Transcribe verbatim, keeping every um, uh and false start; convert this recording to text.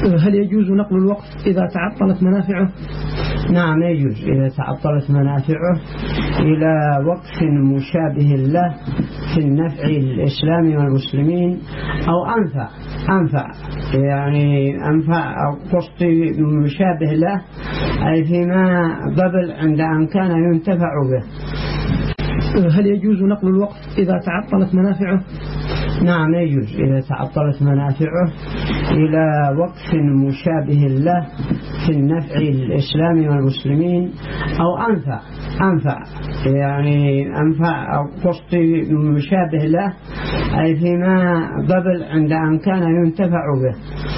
هل يجوز نقل الوقف إذا تعطلت منافعه؟ نعم يجوز إذا تعطلت منافعه إلى وقف مشابه له في النفع الإسلام والمسلمين أو أنفع أنفع يعني أنفع أو قسط مشابه له أي فيما قبل عند أن كان ينتفع به. هل يجوز نقل الوقف إذا تعطلت منافعه؟ نعم يجوز إذا تعطلت منافعه إلى وقف مشابه له في النفع الإسلام والمسلمين أو أنفع أنفع يعني أنفع أو قسط مشابه له أي فيما قبل عند أن كان ينتفع به.